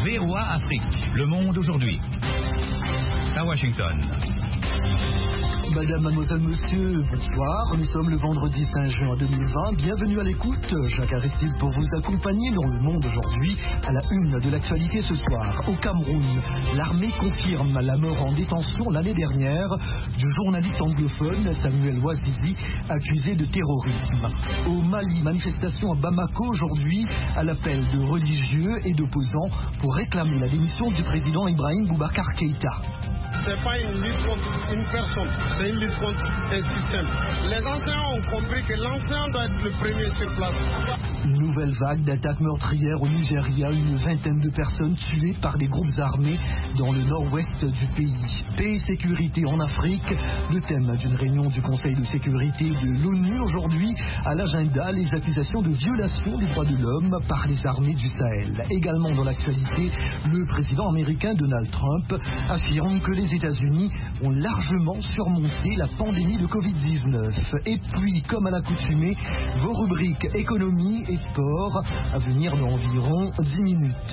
VOA Afrique, le monde aujourd'hui. À Washington. Madame, mademoiselle, monsieur, bonsoir. Nous sommes le vendredi 5 juin 2020. Bienvenue à l'écoute. Jacques Aristide pour vous accompagner dans le monde aujourd'hui. À la une de l'actualité ce soir. Au Cameroun, l'armée confirme la mort en détention l'année dernière du journaliste anglophone Samuel Ouazizi, accusé de terrorisme. Au Mali, manifestation à Bamako aujourd'hui à l'appel de religieux et d'opposants pour réclamer la démission du président Ibrahim Boubacar Keïta. C'est pas une lutte contre une personne, c'est une lutte contre un système. Les enseignants ont compris que l'enseignant doit être le premier sur place. Une nouvelle vague d'attaques meurtrières au Nigeria, une vingtaine de personnes tuées par des groupes armés dans le nord-ouest du pays. Paix et sécurité en Afrique, le thème d'une réunion du Conseil de sécurité de l'ONU aujourd'hui. À l'agenda, les accusations de violation des droits de l'homme par les armées du Sahel. Également dans l'actualité, le président américain Donald Trump affirme que les États-Unis ont largement surmonté la pandémie de Covid-19. Et puis, comme à l'accoutumée, vos rubriques économie et sport à venir dans environ 10 minutes.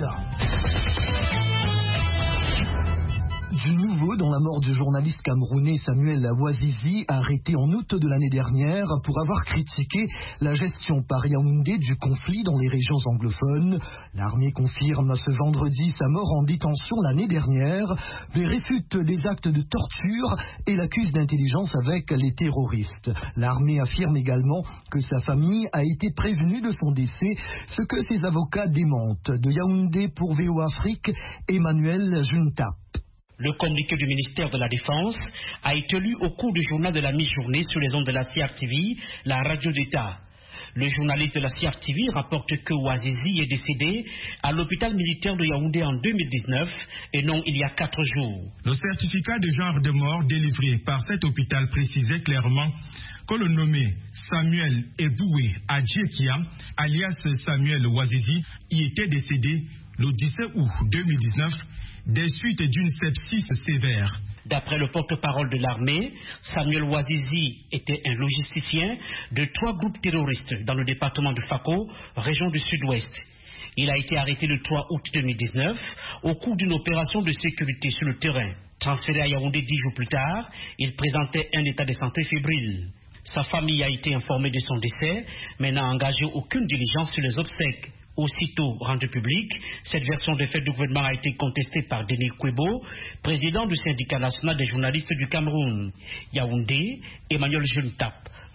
Du nouveau dans la mort du journaliste camerounais Samuel Ouazizi, arrêté en août de l'année dernière pour avoir critiqué la gestion par Yaoundé du conflit dans les régions anglophones. L'armée confirme ce vendredi sa mort en détention l'année dernière, mais réfute des actes de torture et l'accuse d'intelligence avec les terroristes. L'armée affirme également que sa famille a été prévenue de son décès, ce que ses avocats démentent. De Yaoundé pour VOA Afrique, Emmanuel Juntap. Le communiqué du ministère de la Défense a été lu au cours du journal de la mi-journée sur les ondes de la CRTV, la radio d'État. Le journaliste de la CRTV rapporte que Ouazizi est décédé à l'hôpital militaire de Yaoundé en 2019 et non il y a 4 jours. Le certificat de genre de mort délivré par cet hôpital précisait clairement que le nommé Samuel Eboué Adjekia, alias Samuel Ouazizi, y était décédé le 17 août 2019 des suites d'une sepsis sévère. D'après le porte-parole de l'armée, Samuel Ouazizi était un logisticien de 3 groupes terroristes dans le département de Fako, région du sud-ouest. Il a été arrêté le 3 août 2019 au cours d'une opération de sécurité sur le terrain. Transféré à Yaoundé 10 jours plus tard, il présentait un état de santé fébrile. Sa famille a été informée de son décès, mais n'a engagé aucune diligence sur les obsèques. Aussitôt rendu public, cette version des faits du gouvernement a été contestée par Denis Kwebo, président du syndicat national des journalistes du Cameroun. Yaoundé, Emmanuel Juntap,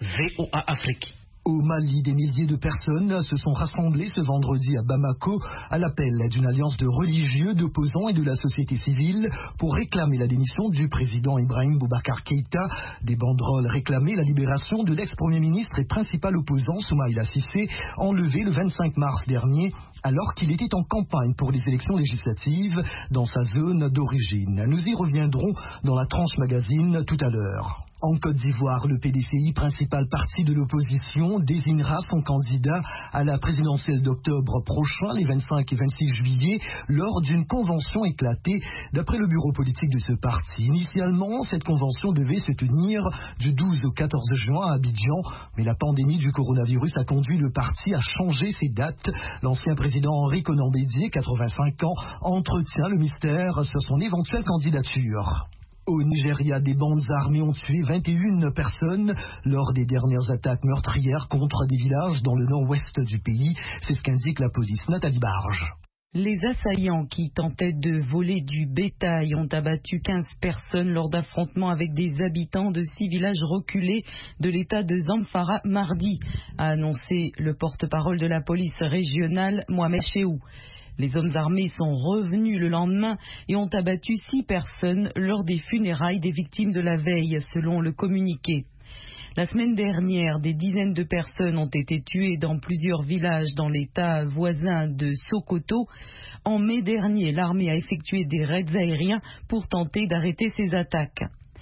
VOA Afrique. Au Mali, des milliers de personnes se sont rassemblées ce vendredi à Bamako à l'appel d'une alliance de religieux, d'opposants et de la société civile pour réclamer la démission du président Ibrahim Boubacar Keïta. Des banderoles réclamaient la libération de l'ex-premier ministre et principal opposant Soumaïla Cissé, enlevé le 25 mars dernier alors qu'il était en campagne pour les élections législatives dans sa zone d'origine. Nous y reviendrons dans la tranche magazine tout à l'heure. En Côte d'Ivoire, le PDCI, principal parti de l'opposition, désignera son candidat à la présidentielle d'octobre prochain, les 25 et 26 juillet, lors d'une convention éclatée, d'après le bureau politique de ce parti. Initialement, cette convention devait se tenir du 12 au 14 juin à Abidjan, mais la pandémie du coronavirus a conduit le parti à changer ses dates. L'ancien président Henri Konan Bédié, 85 ans, entretient le mystère sur son éventuelle candidature. Au Nigeria, des bandes armées ont tué 21 personnes lors des dernières attaques meurtrières contre des villages dans le nord-ouest du pays. C'est ce qu'indique la police. Nathalie Barge. Les assaillants qui tentaient de voler du bétail ont abattu 15 personnes lors d'affrontements avec des habitants de 6 villages reculés de l'état de Zamfara mardi, a annoncé le porte-parole de la police régionale, Mohamed Cheou. Les hommes armés sont revenus le lendemain et ont abattu 6 personnes lors des funérailles des victimes de la veille, selon le communiqué. La semaine dernière, des dizaines de personnes ont été tuées dans plusieurs villages dans l'état voisin de Sokoto. En mai dernier, l'armée a effectué des raids aériens pour tenter d'arrêter ces attaques.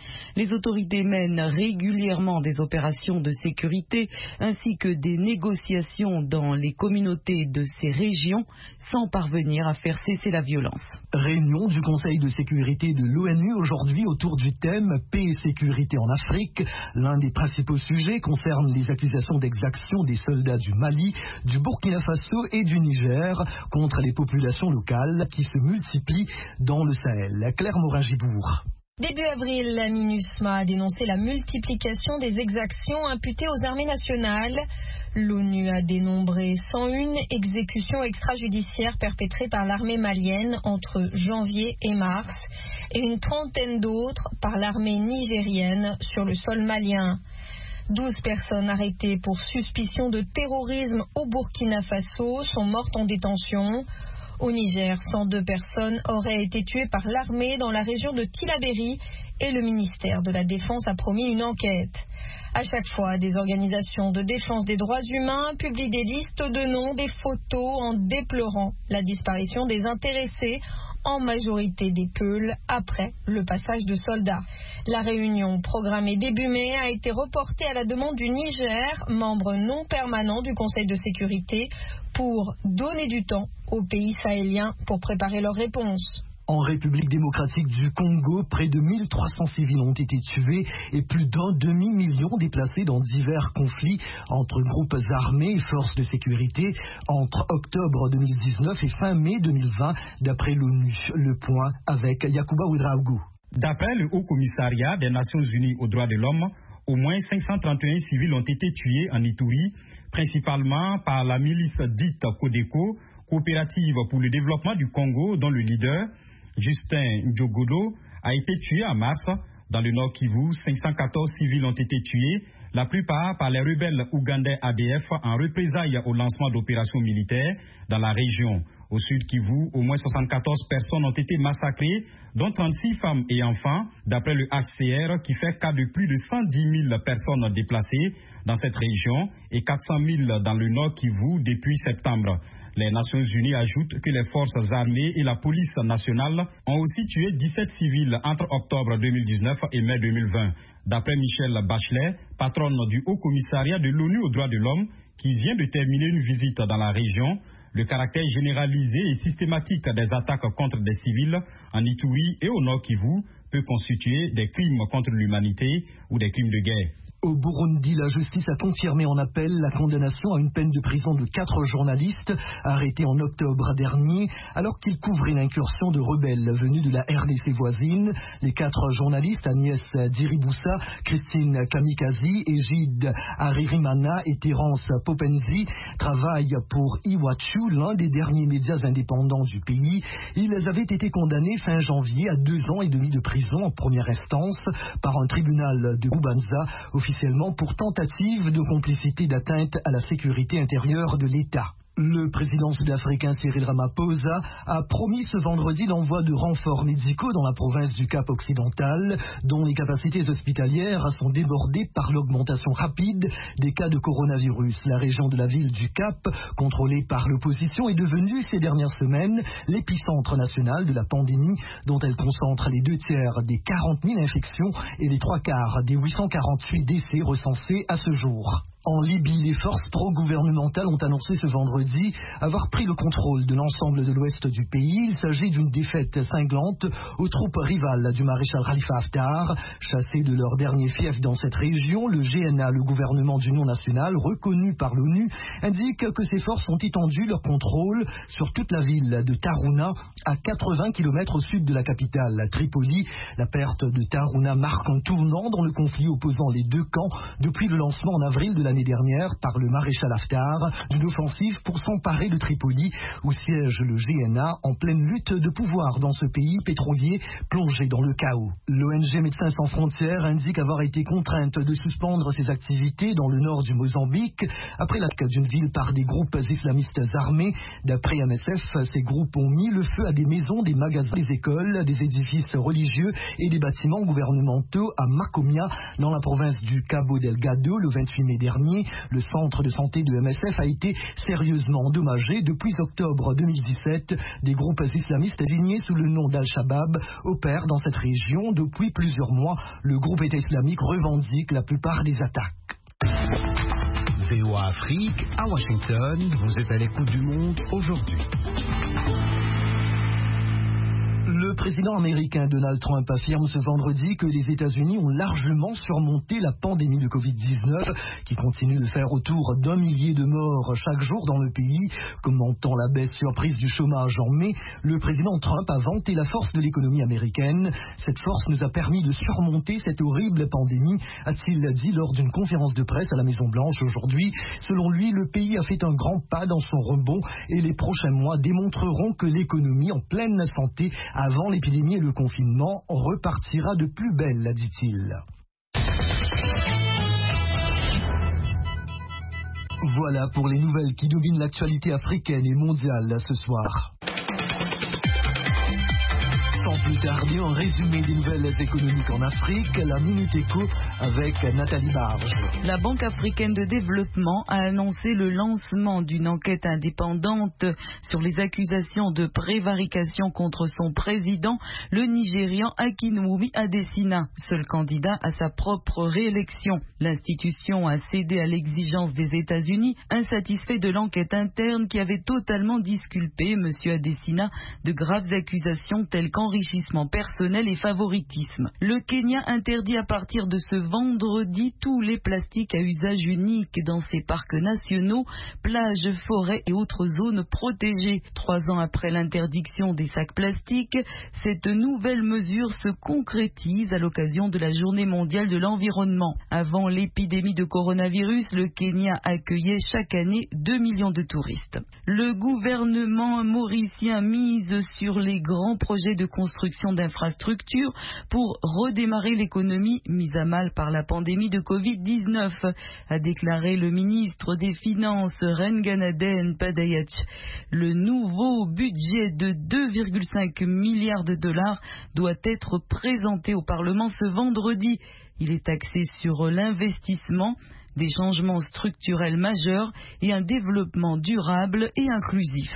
Les autorités mènent régulièrement des opérations de sécurité ainsi que des négociations dans les communautés de ces régions sans parvenir à faire cesser la violence. Réunion du Conseil de sécurité de l'ONU aujourd'hui autour du thème paix et sécurité en Afrique. L'un des principaux sujets concerne les accusations d'exaction des soldats du Mali, du Burkina Faso et du Niger contre les populations locales qui se multiplient dans le Sahel. Claire Morin-Gibourg. Début avril, la MINUSMA a dénoncé la multiplication des exactions imputées aux armées nationales. L'ONU a dénombré 101 exécutions extrajudiciaires perpétrées par l'armée malienne entre janvier et mars et une trentaine d'autres par l'armée nigérienne sur le sol malien. 12 personnes arrêtées pour suspicion de terrorisme au Burkina Faso sont mortes en détention. Au Niger, 102 personnes auraient été tuées par l'armée dans la région de Tillabéri et le ministère de la Défense a promis une enquête. À chaque fois, des organisations de défense des droits humains publient des listes de noms, des photos en déplorant la disparition des intéressés, en majorité des Peuls, après le passage de soldats. La réunion programmée début mai a été reportée à la demande du Niger, membre non permanent du Conseil de sécurité, pour donner du temps aux pays sahéliens pour préparer leur réponse. En République démocratique du Congo, près de 1300 civils ont été tués et plus d'un demi-million déplacés dans divers conflits entre groupes armés et forces de sécurité entre octobre 2019 et fin mai 2020, d'après l'ONU. Le point avec Yacouba Ouedraougou. D'après le Haut Commissariat des Nations Unies aux droits de l'homme, au moins 531 civils ont été tués en Ituri, principalement par la milice dite Codeco, coopérative pour le développement du Congo, dont le leader, Justin Ndjogodo, a été tué en mars. Dans le Nord Kivu, 514 civils ont été tués, la plupart par les rebelles ougandais ADF en représailles au lancement d'opérations militaires dans la région. Au Sud Kivu, au moins 74 personnes ont été massacrées, dont 36 femmes et enfants, d'après le HCR, qui fait cas de plus de 110 000 personnes déplacées dans cette région et 400 000 dans le Nord Kivu depuis septembre. Les Nations Unies ajoutent que les forces armées et la police nationale ont aussi tué 17 civils entre octobre 2019 et mai 2020. D'après Michelle Bachelet, patronne du Haut Commissariat de l'ONU aux droits de l'homme, qui vient de terminer une visite dans la région, le caractère généralisé et systématique des attaques contre des civils en Ituri et au Nord Kivu peut constituer des crimes contre l'humanité ou des crimes de guerre. Au Burundi, la justice a confirmé en appel la condamnation à une peine de prison de 4 journalistes arrêtés en octobre dernier alors qu'ils couvraient l'incursion de rebelles venus de la RDC voisine. Les 4 journalistes, Agnès Diriboussa, Christine Kamikazi, Egide Aririmana et Terence Popenzi, travaillent pour Iwachu, l'un des derniers médias indépendants du pays. Ils avaient été condamnés fin janvier à 2 ans et demi de prison en première instance par un tribunal de Bubanza, officiellement pour tentative de complicité d'atteinte à la sécurité intérieure de l'État. Le président sud-africain Cyril Ramaphosa a promis ce vendredi l'envoi de renforts médicaux dans la province du Cap occidental, dont les capacités hospitalières sont débordées par l'augmentation rapide des cas de coronavirus. La région de la ville du Cap, contrôlée par l'opposition, est devenue ces dernières semaines l'épicentre national de la pandémie, dont elle concentre les 2/3 des 40 000 infections et les 3/4 des 848 décès recensés à ce jour. En Libye, les forces pro-gouvernementales ont annoncé ce vendredi avoir pris le contrôle de l'ensemble de l'ouest du pays. Il s'agit d'une défaite cinglante aux troupes rivales du maréchal Khalifa Haftar. Chassés de leur dernier fief dans cette région, le GNA, le gouvernement d'union nationale, reconnu par l'ONU, indique que ces forces ont étendu leur contrôle sur toute la ville de Tarhouna, à 80 km au sud de la capitale, Tripoli. La perte de Tarhouna marque un tournant dans le conflit opposant les deux camps depuis le lancement en avril de l'année dernière par le maréchal Haftar d'une offensive pour s'emparer de Tripoli, où siège le GNA en pleine lutte de pouvoir dans ce pays pétrolier plongé dans le chaos. L'ONG Médecins sans frontières indique avoir été contrainte de suspendre ses activités dans le nord du Mozambique après l'attaque d'une ville par des groupes islamistes armés. D'après MSF, ces groupes ont mis le feu à des maisons, des magasins, des écoles, des édifices religieux et des bâtiments gouvernementaux à Macomia, dans la province du Cabo Delgado, le 28 mai dernier. dernier. Le centre de santé de MSF a été sérieusement endommagé. Depuis octobre 2017, des groupes islamistes désignés sous le nom d'Al-Shabaab opèrent dans cette région. Depuis plusieurs mois, le groupe État islamique revendique la plupart des attaques. VOA Afrique, à Washington, vous êtes à l'écoute du monde aujourd'hui. Le président américain Donald Trump affirme ce vendredi que les États-Unis ont largement surmonté la pandémie de Covid-19 qui continue de faire autour d'1 millier de morts chaque jour dans le pays. Commentant la baisse surprise du chômage en mai, le président Trump a vanté la force de l'économie américaine. Cette force nous a permis de surmonter cette horrible pandémie, a-t-il dit lors d'une conférence de presse à la Maison-Blanche aujourd'hui. Selon lui, le pays a fait un grand pas dans son rebond et les prochains mois démontreront que l'économie en pleine santé avant l'épidémie et le confinement repartira de plus belle, dit-il. Voilà pour les nouvelles qui dominent l'actualité africaine et mondiale ce soir. Sans plus tarder, un résumé des nouvelles économiques en Afrique, la Minute Éco avec Nathalie Barge. La Banque africaine de développement a annoncé le lancement d'une enquête indépendante sur les accusations de prévarication contre son président, le Nigérian Akinwumi Adesina, seul candidat à sa propre réélection. L'institution a cédé à l'exigence des États-Unis, insatisfait de l'enquête interne qui avait totalement disculpé M. Adesina de graves accusations telles qu'enrichissement personnel et favoritisme. Le Kenya interdit à partir de ce vendredi tous les plastiques à usage unique dans ses parcs nationaux, plages, forêts et autres zones protégées. 3 ans après l'interdiction des sacs plastiques, cette nouvelle mesure se concrétise à l'occasion de la Journée mondiale de l'environnement. Avant l'épidémie de coronavirus, le Kenya accueillait chaque année 2 millions de touristes. Le gouvernement mauricien mise sur les grands projets de construction d'infrastructures pour redémarrer l'économie mise à mal par la pandémie de Covid-19, a déclaré le ministre des Finances Renganaden Padayach. Le nouveau budget de 2,5 milliards de dollars doit être présenté au Parlement ce vendredi. Il est axé sur l'investissement, des changements structurels majeurs et un développement durable et inclusif.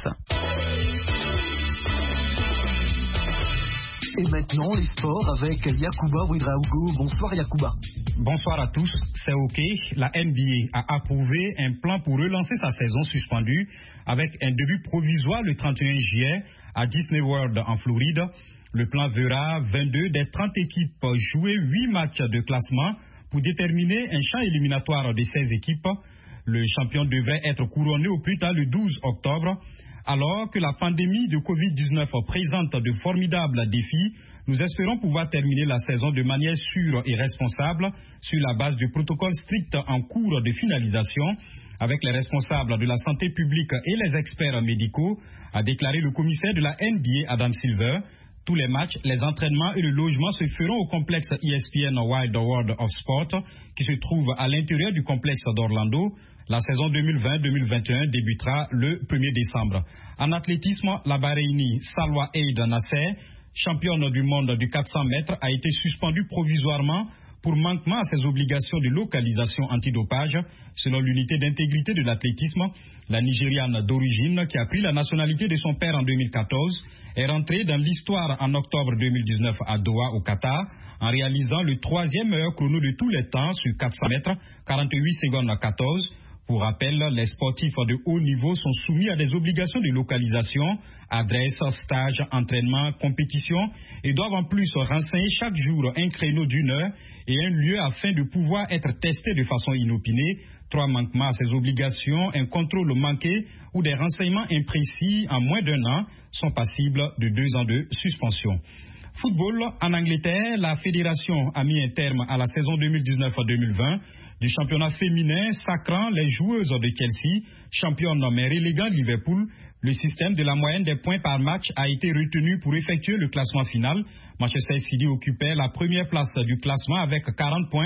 Et maintenant, les sports avec Yacouba Ouidraogo. Bonsoir Yacouba. Bonsoir à tous. C'est OK. La NBA a approuvé un plan pour relancer sa saison suspendue avec un début provisoire le 31 juillet à Disney World en Floride. Le plan verra 22 des 30 équipes jouer 8 matchs de classement pour déterminer un champ éliminatoire de 16 équipes. Le champion devrait être couronné au plus tard le 12 octobre. Alors que la pandémie de Covid-19 présente de formidables défis, nous espérons pouvoir terminer la saison de manière sûre et responsable sur la base de protocoles stricts en cours de finalisation avec les responsables de la santé publique et les experts médicaux, a déclaré le commissaire de la NBA Adam Silver. Tous les matchs, les entraînements et le logement se feront au complexe ESPN Wide World of Sport qui se trouve à l'intérieur du complexe d'Orlando. La saison 2020-2021 débutera le 1er décembre. En athlétisme, la Bahreïnie Salwa Eid Nasser, championne du monde du 400 mètres, a été suspendue provisoirement pour manquement à ses obligations de localisation antidopage. Selon l'unité d'intégrité de l'athlétisme, la Nigériane d'origine, qui a pris la nationalité de son père en 2014, est rentrée dans l'histoire en octobre 2019 à Doha, au Qatar, en réalisant le 3e meilleur chrono de tous les temps sur 400 mètres, 48 secondes à 14. Pour rappel, les sportifs de haut niveau sont soumis à des obligations de localisation, adresse, stage, entraînement, compétition et doivent en plus renseigner chaque jour un créneau d'1 heure et un lieu afin de pouvoir être testés de façon inopinée. 3 manquements à ces obligations, un contrôle manqué ou des renseignements imprécis en moins d'1 an sont passibles de 2 ans de suspension. Football, en Angleterre, la fédération a mis un terme à la saison 2019-2020 du championnat féminin, sacrant les joueuses de Chelsea, championne mais reléguant Liverpool. Le système de la moyenne des points par match a été retenu pour effectuer le classement final. Manchester City occupait la première place du classement avec 40 points.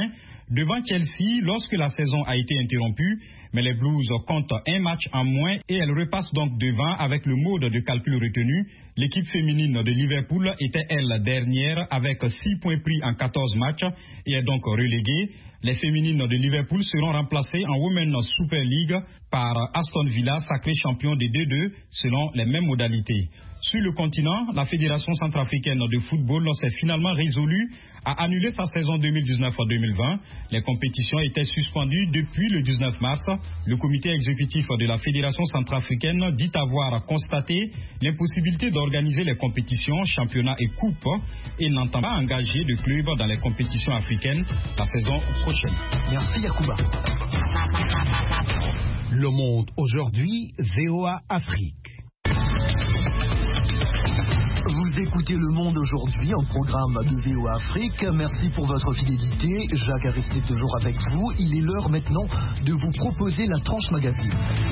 devant Chelsea lorsque la saison a été interrompue, mais les Blues comptent un match en moins et elles repassent donc devant avec le mode de calcul retenu. L'équipe féminine de Liverpool était elle dernière avec 6 points pris en 14 matchs et est donc reléguée. Les féminines de Liverpool seront remplacées en Women's Super League par Aston Villa, sacré champion des 2-2 selon les mêmes modalités. Sur le continent, la Fédération centrafricaine de football s'est finalement résolue à annuler sa saison 2019-2020. Les compétitions étaient suspendues depuis le 19 mars. Le comité exécutif de la Fédération centrafricaine dit avoir constaté l'impossibilité d'organiser les compétitions, championnats et coupes et n'entend pas engager de clubs dans les compétitions africaines la saison prochaine. Merci Yacouba. Le Monde aujourd'hui, VOA Afrique. Vous écoutez Le Monde aujourd'hui, un programme de VOA Afrique. Merci pour votre fidélité. Jacques a resté toujours avec vous. Il est l'heure maintenant de vous proposer la tranche magazine.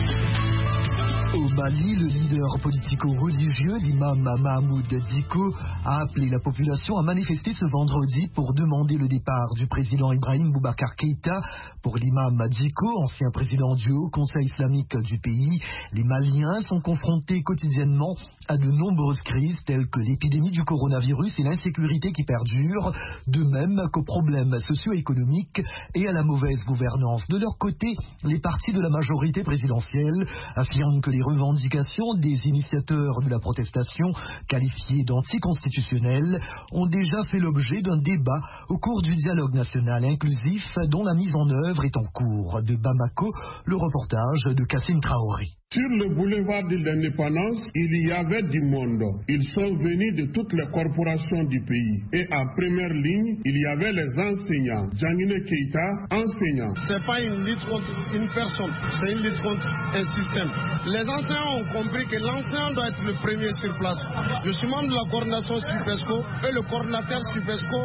Au Mali, le leader politico-religieux, l'imam Mahmoud Dicko, a appelé la population à manifester ce vendredi pour demander le départ du président Ibrahim Boubacar Keïta. Pour l'imam Dicko, ancien président du Haut Conseil islamique du pays, les Maliens sont confrontés quotidiennement à de nombreuses crises telles que l'épidémie du coronavirus et l'insécurité qui perdure, de même qu'aux problèmes socio-économiques et à la mauvaise gouvernance. De leur côté, les partis de la majorité présidentielle affirment que les revendications des initiateurs de la protestation, qualifiées d'anticonstitutionnelles, ont déjà fait l'objet d'un débat au cours du dialogue national inclusif dont la mise en œuvre est en cours. De Bamako, le reportage de Kassim Traoré. Sur le boulevard de l'Indépendance, il y avait du monde. Ils sont venus de toutes les corporations du pays. Et en première ligne, il y avait les enseignants. Djangine Keïta, enseignant. C'est pas une lutte contre une personne, c'est une lutte contre un système. Les enseignants ont compris que l'enseignant doit être le premier sur place. Je suis membre de la coordination Supesco et le coordinateur Supesco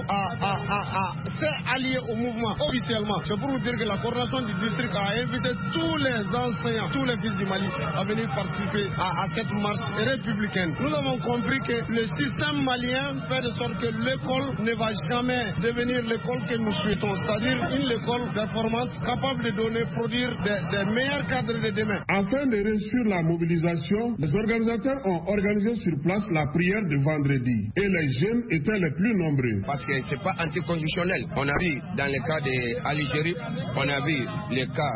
s'est allié au mouvement officiellement. C'est pour vous dire que la coordination du district a invité tous les enseignants, tous les fils du Mali à venir participer à cette marche républicaine. Nous avons compris que le système malien fait de sorte que l'école ne va jamais devenir l'école que nous souhaitons, c'est-à-dire une école performante, capable de donner, produire des meilleurs cadres de demain. Afin de réussir la mobilisation, les organisateurs ont organisé sur place la prière de vendredi et les jeunes étaient les plus nombreux. Parce que ce n'est pas anticonstitutionnel. On a vu dans le cas d'Algérie, on a vu le cas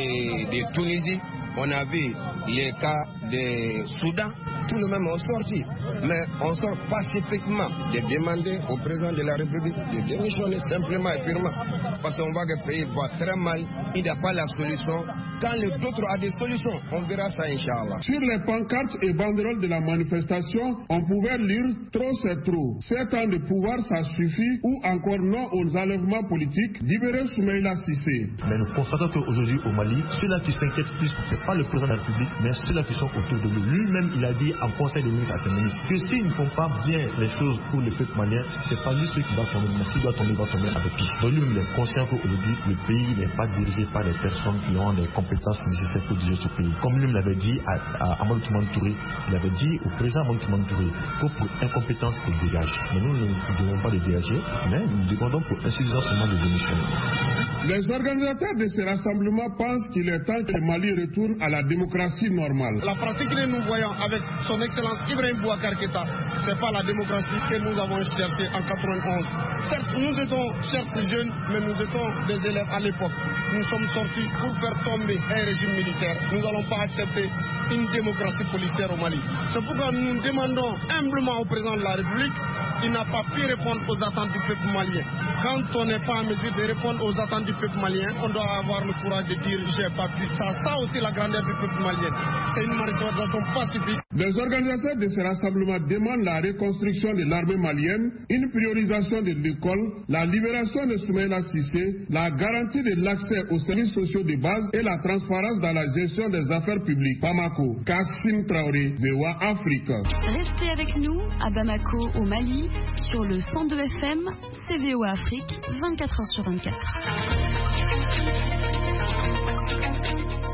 de Tunisie, on a vu les cas de Soudan, tout le même ont sorti. Mais on sort pacifiquement de demander au président de la République de démissionner simplement et purement. Parce qu'on voit que le pays va très mal, il n'y a pas la solution. Quand l'autre a des solutions, on verra ça, Inch'Allah. Sur les pancartes et banderoles de la manifestation, on pouvait lire « Trop c'est trop ». 7 ans de pouvoir, ça suffit, ou encore non aux enlèvements politiques. Libérer Soumaïla Cissé. Mais nous constatons qu'aujourd'hui au Mali, ceux-là qui s'inquiètent plus, ce n'est pas le président de la République, mais ceux-là qui sont autour de lui. Lui-même, il a dit en conseil des ministres à ses ministres que s'ils ne font pas bien les choses pour le peuple malien, ce n'est pas lui celui qui va tomber, mais s'il doit tomber, il va tomber avec lui. Donc lui, il est conscient qu'aujourd'hui, le pays n'est pas dirigé par des personnes qui ont des compétences nécessaires pour diriger ce pays. Comme lui l'avait dit à Amadou Toumani Touré, il avait dit au président Amadou Toumani Touré que pour incompétence, il dégage. Mais nous ne demandons pas de dégager, mais nous demandons pour insuffisance seulement de démissionner. Les organisateurs de ce rassemblement pensent qu'il est temps que le Mali retourne à la démocratie normale. La pratique que nous voyons avec son excellence Ibrahim Boubacar Keïta, ce n'est pas la démocratie que nous avons cherchée en 91. Certes, nous étions jeunes, mais nous étions des élèves à l'époque. Nous sommes sortis pour faire tomber un régime militaire. Nous n'allons pas accepter une démocratie policière au Mali. C'est pourquoi nous demandons humblement au président de la République, il n'a pas pu répondre aux attentes du peuple malien. Quand on n'est pas en mesure de répondre aux attentes du peuple malien, on doit avoir le courage de dire j'ai pas pu. Ça aussi la grandeur du peuple malien. C'est une manifestation pacifique. Les organisateurs de ce rassemblement demandent la reconstruction de l'armée malienne, une priorisation de l'école, la libération de Soumaïla Cissé, la garantie de l'accès aux services sociaux de base et la transparence dans la gestion des affaires publiques. Bamako, Kassim Traoré, VOA Afrique. Restez avec nous à Bamako, au Mali, sur le 102 FM, c'est VOA Afrique, 24h sur 24.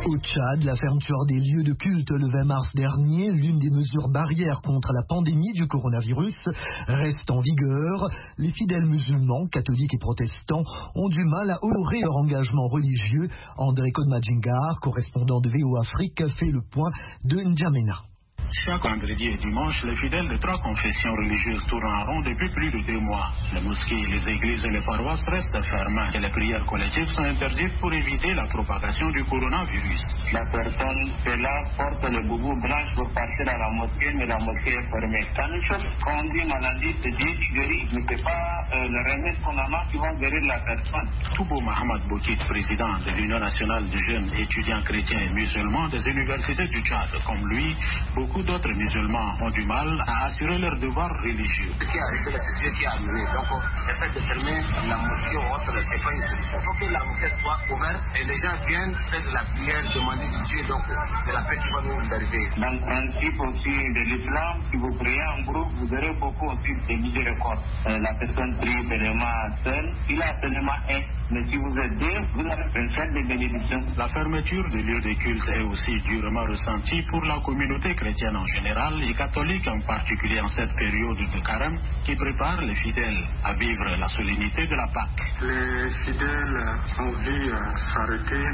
Au Tchad, la fermeture des lieux de culte le 20 mars dernier, l'une des mesures barrières contre la pandémie du coronavirus, reste en vigueur. Les fidèles musulmans, catholiques et protestants ont du mal à honorer leur engagement religieux. André Kodmadjingar, correspondant de VO Afrique, fait le point de N'Djamena. Chaque vendredi et dimanche, les fidèles de 3 confessions religieuses tournent en rond depuis plus de 2 mois. Les mosquées, les églises et les paroisses restent fermées et les prières collectives sont interdites pour éviter la propagation du coronavirus. La personne est là, porte le boubou blanc pour partir à la mosquée, mais la mosquée est fermée. Quand une chose qu'on dit maladie, c'est Dieu qui guérit, mais ce n'est pas le remède qu'on a qui va guérir la personne. Toubo Mahamad Boukit, président de l'Union nationale des jeunes étudiants chrétiens et musulmans des universités du Tchad, comme lui, beaucoup d'autres musulmans ont du mal à assurer leurs devoirs religieux. Ce qui est arrivé, c'est Dieu qui a amené. Donc, le fait de fermer la mosquée ou autre, c'est pas une solution. Il faut que la mosquée soit ouverte et les gens viennent faire de la prière, demander de Dieu. Donc, c'est la paix qui va nous arriver. Dans le principe aussi de l'islam, si vous priez en groupe, vous aurez beaucoup aussi de miséricorde. La personne prie seulement seule, il a seulement un. Mais si vous êtes deux, vous avez une fête de bénédiction. La fermeture des lieux de culte est aussi durement ressentie pour la communauté chrétienne en général et catholique en particulier en cette période de carême qui prépare les fidèles à vivre la solennité de la Pâque. Les fidèles ont vu s'arrêter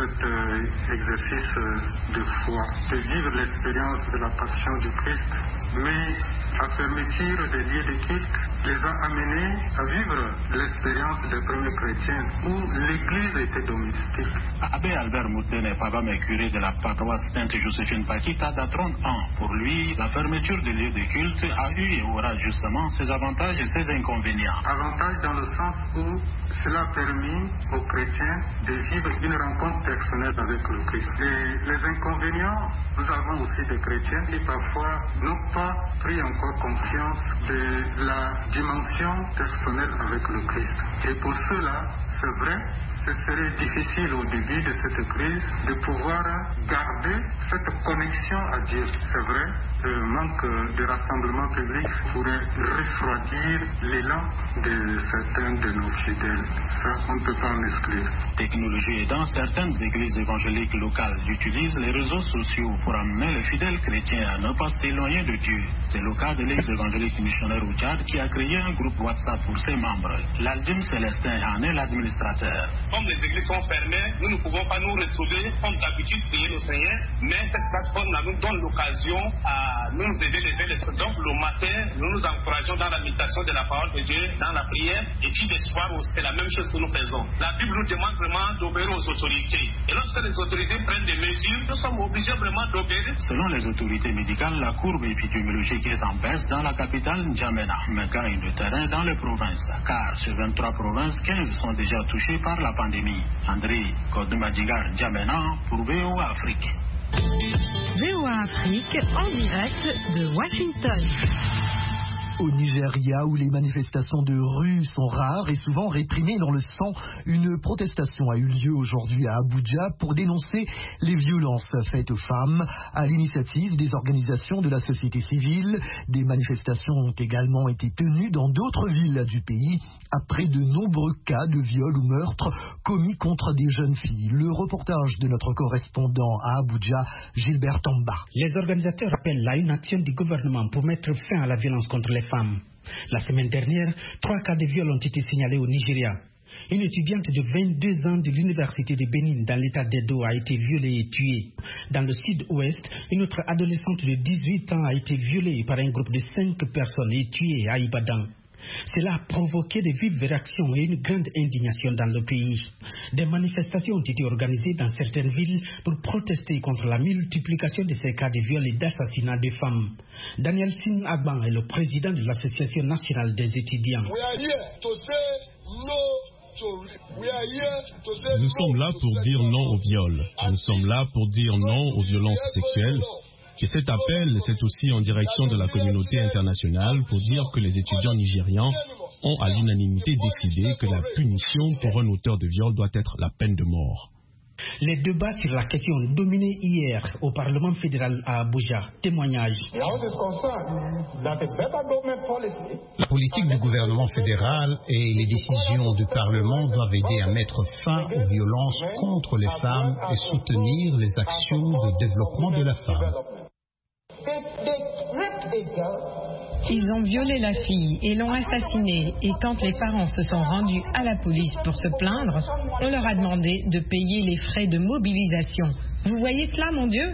cet exercice de foi, de vivre l'expérience de la passion du Christ, mais la fermeture des lieux de culte les a amenés à vivre l'expérience des premiers chrétiens où l'église était domestique. Abbé Albert Moutene, Pabame curé de la paroisse Sainte-Joséphine Pakita d'Atron 1. Pour lui, la fermeture des lieux de culte a eu et aura justement ses avantages et ses inconvénients. Avantages dans le sens où cela a permis aux chrétiens de vivre une rencontre personnelle avec le Christ. Et les inconvénients, nous avons aussi des chrétiens qui parfois n'ont pas pris encore conscience de la dimension personnelle avec le Christ. Et pour cela, c'est vrai, ce serait difficile au début de cette crise de pouvoir garder cette connexion à Dieu. C'est vrai, le manque de rassemblement public pourrait refroidir l'élan de certains de nos fidèles. Ça, on ne peut pas en exclure. Technologie aidant, certaines églises évangéliques locales utilisent les réseaux sociaux pour amener les fidèles chrétiens à ne pas s'éloigner de Dieu. C'est le cas de l'église évangélique missionnaire au Tchad qui a créé un groupe WhatsApp pour ses membres. L'Aldim Célestin en est l'administrateur. Comme les églises sont fermées, nous ne pouvons pas nous retrouver comme d'habitude prier le Seigneur, mais cette plateforme nous donne l'occasion à nous aider les uns les autres. Donc le matin, nous nous encourageons dans la méditation de la parole de Dieu, dans la prière, et puis le soir, c'est la même chose que nous faisons. La Bible nous demande vraiment d'obéir aux autorités. Et lorsque les autorités prennent des mesures, nous sommes obligés vraiment d'obéir. Selon les autorités médicales, la courbe épidémiologique est en baisse dans la capitale N'Djamena, mais gagne de terrain dans les provinces. Car sur 23 provinces, 15 sont déjà touchées par la pandémie. André Kodmadjingar N'Djamena pour VO Afrique. VOA Afrique en direct de Washington. Au Nigeria, où les manifestations de rue sont rares et souvent réprimées dans le sang, une protestation a eu lieu aujourd'hui à Abuja pour dénoncer les violences faites aux femmes. À l'initiative des organisations de la société civile, des manifestations ont également été tenues dans d'autres villes du pays après de nombreux cas de viol ou meurtres commis contre des jeunes filles. Le reportage de notre correspondant à Abuja, Gilbert Tamba. Les organisateurs appellent à une action du gouvernement pour mettre fin à la violence contre les femmes. La semaine dernière, 3 cas de viol ont été signalés au Nigeria. Une étudiante de 22 ans de l'université de Benin dans l'état d'Edo a été violée et tuée. Dans le sud-ouest, une autre adolescente de 18 ans a été violée par un groupe de 5 personnes et tuée à Ibadan. Cela a provoqué de vives réactions et une grande indignation dans le pays. Des manifestations ont été organisées dans certaines villes pour protester contre la multiplication de ces cas de viol et d'assassinat de femmes. Daniel Sin Agban est le président de l'Association nationale des étudiants. Nous sommes là pour dire non au viol. Nous sommes là pour dire non aux violences sexuelles. Et cet appel, c'est aussi en direction de la communauté internationale pour dire que les étudiants nigérians ont à l'unanimité décidé que la punition pour un auteur de viol doit être la peine de mort. Les débats sur la question ont dominé hier au Parlement fédéral à Abuja. Témoignage. La politique du gouvernement fédéral et les décisions du Parlement doivent aider à mettre fin aux violences contre les femmes et soutenir les actions de développement de la femme. Ils ont violé la fille et l'ont assassinée. Et quand les parents se sont rendus à la police pour se plaindre, on leur a demandé de payer les frais de mobilisation. Vous voyez cela, mon Dieu?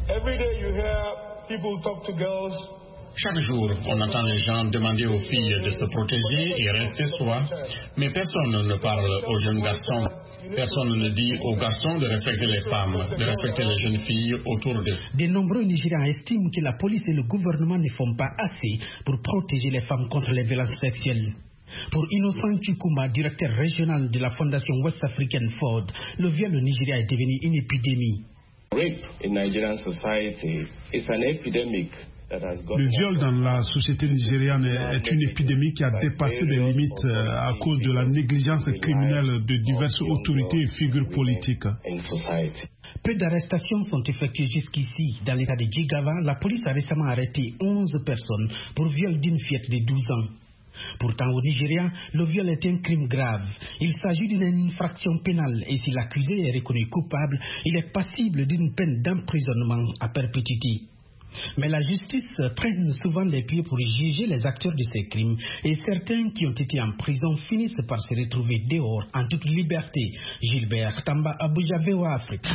Chaque jour, on entend les gens demander aux filles de se protéger et rester soi. Mais personne ne parle aux jeunes garçons. Personne ne dit aux garçons de respecter les femmes, de respecter les jeunes filles autour d'eux. De nombreux Nigérians estiment que la police et le gouvernement ne font pas assez pour protéger les femmes contre les violences sexuelles. Pour Innocent Chikuma, directeur régional de la Fondation West African Ford, le viol au Nigeria est devenu une épidémie. Rape in Nigerian society is an epidemic. Le viol dans la société nigériane est une épidémie qui a dépassé les limites à cause de la négligence criminelle de diverses autorités et figures politiques. Peu d'arrestations sont effectuées jusqu'ici. Dans l'état de Jigawa, la police a récemment arrêté 11 personnes pour viol d'une fillette de 12 ans. Pourtant, au Nigeria, le viol est un crime grave. Il s'agit d'une infraction pénale et si l'accusé est reconnu coupable, il est passible d'une peine d'emprisonnement à perpétuité. Mais la justice traîne souvent les pieds pour juger les acteurs de ces crimes et certains qui ont été en prison finissent par se retrouver dehors en toute liberté. Gilbert Tamba, Abuja, VOA Afrique.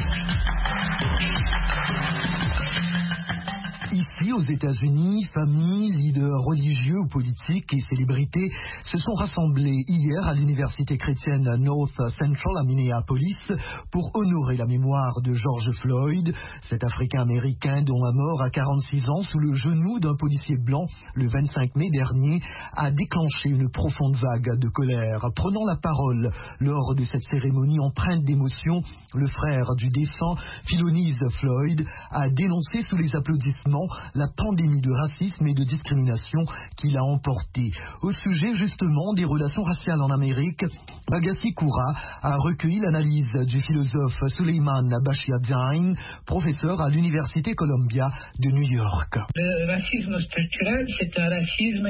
Ici, aux États-Unis, familles, leaders religieux ou politiques et célébrités se sont rassemblés hier à l'université chrétienne North Central à Minneapolis pour honorer la mémoire de George Floyd, cet Africain-Américain dont la mort à 46 ans sous le genou d'un policier blanc le 25 mai dernier a déclenché une profonde vague de colère. Prenant la parole lors de cette cérémonie empreinte d'émotion, le frère du défunt, Philonise Floyd, a dénoncé sous les applaudissements la pandémie de racisme et de discrimination qu'il a emporté. Au sujet justement des relations raciales en Amérique, Agassi Koura a recueilli l'analyse du philosophe Suleiman Bashir-Jain, professeur à l'Université Columbia de New York. Le racisme structurel, c'est un racisme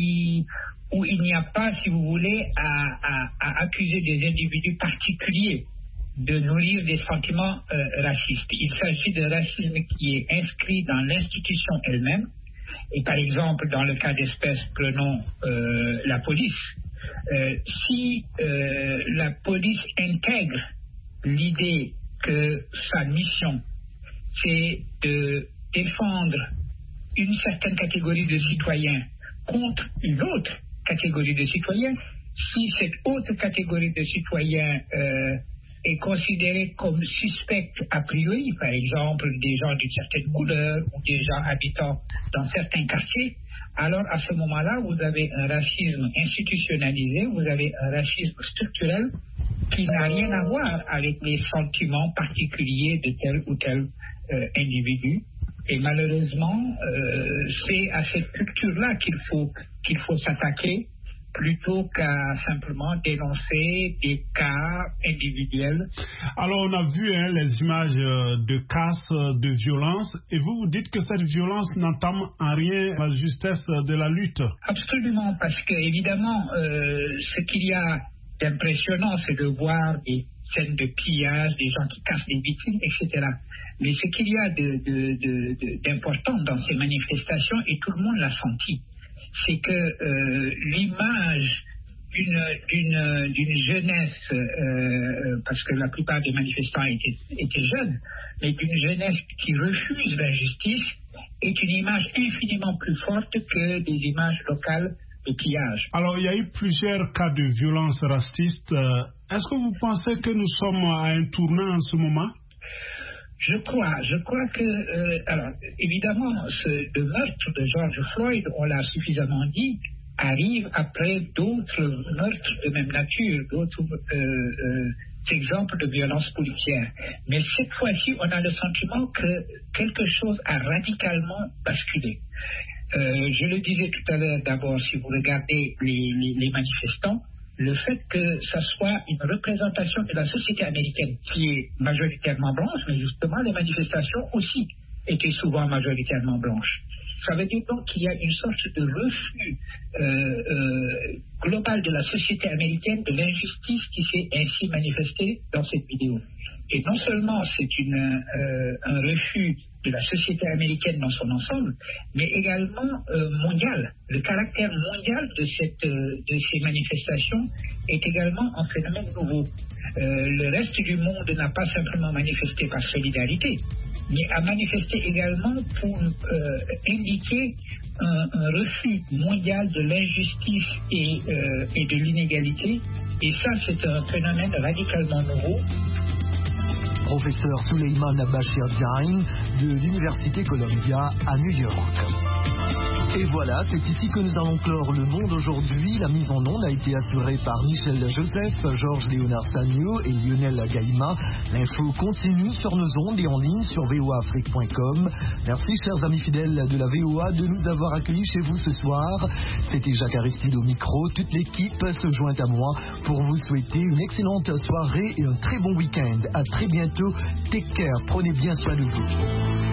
où il n'y a pas, si vous voulez, à accuser des individus particuliers de nourrir des sentiments racistes. Il s'agit d'un racisme qui est inscrit dans l'institution elle-même. Et par exemple, dans le cas d'espèce, prenons la police. Si la police intègre l'idée que sa mission, c'est de défendre une certaine catégorie de citoyens contre une autre catégorie de citoyens, si cette autre catégorie de citoyens est considérée comme suspecte a priori, par exemple des gens d'une certaine couleur ou des gens habitant dans certains quartiers, alors à ce moment-là, vous avez un racisme institutionnalisé, vous avez un racisme structurel qui n'a rien à voir avec les sentiments particuliers de tel ou tel individu. Et malheureusement, c'est à cette culture-là qu'il faut s'attaquer, plutôt qu'à simplement dénoncer des cas individuels. Alors on a vu les images de casse, de violence, et vous dites que cette violence n'entame en rien la justesse de la lutte. Absolument, parce que évidemment, ce qu'il y a d'impressionnant, c'est de voir des scènes de pillage, des gens qui cassent des vitrines, etc. Mais ce qu'il y a d'important dans ces manifestations, et tout le monde l'a senti, c'est que l'image d'une jeunesse, parce que la plupart des manifestants étaient jeunes, mais d'une jeunesse qui refuse la justice, est une image infiniment plus forte que des images locales de pillage. Alors, il y a eu plusieurs cas de violence raciste. Est-ce que vous pensez que nous sommes à un tournant en ce moment? Je crois que, alors, évidemment, le meurtre de George Floyd, on l'a suffisamment dit, arrive après d'autres meurtres de même nature, d'autres exemples de violence policière. Mais cette fois-ci, on a le sentiment que quelque chose a radicalement basculé. Je le disais tout à l'heure, d'abord, si vous regardez les manifestants, le fait que ça soit une représentation de la société américaine qui est majoritairement blanche, mais justement les manifestations aussi étaient souvent majoritairement blanches. Ça veut dire donc qu'il y a une sorte de refus global de la société américaine de l'injustice qui s'est ainsi manifestée dans cette vidéo. Et non seulement c'est un refus de la société américaine dans son ensemble, mais également mondial. Le caractère mondial de ces manifestations est également un phénomène nouveau. Le reste du monde n'a pas simplement manifesté par solidarité, mais a manifesté également pour indiquer un refus mondial de l'injustice et de l'inégalité. Et ça, c'est un phénomène radicalement nouveau. Professeur Suleiman Bachir Diagne de l'Université Columbia à New York. Et voilà, c'est ici que nous allons clore le monde aujourd'hui. La mise en onde a été assurée par Michel Joseph, Georges Léonard Sagno et Lionel Gaïma. L'info continue sur nos ondes et en ligne sur voafrique.com. Merci chers amis fidèles de la VOA de nous avoir accueillis chez vous ce soir. C'était Jacques Aristide au micro. Toute l'équipe se joint à moi pour vous souhaiter une excellente soirée et un très bon week-end. À très bientôt. Take care. Prenez bien soin de vous.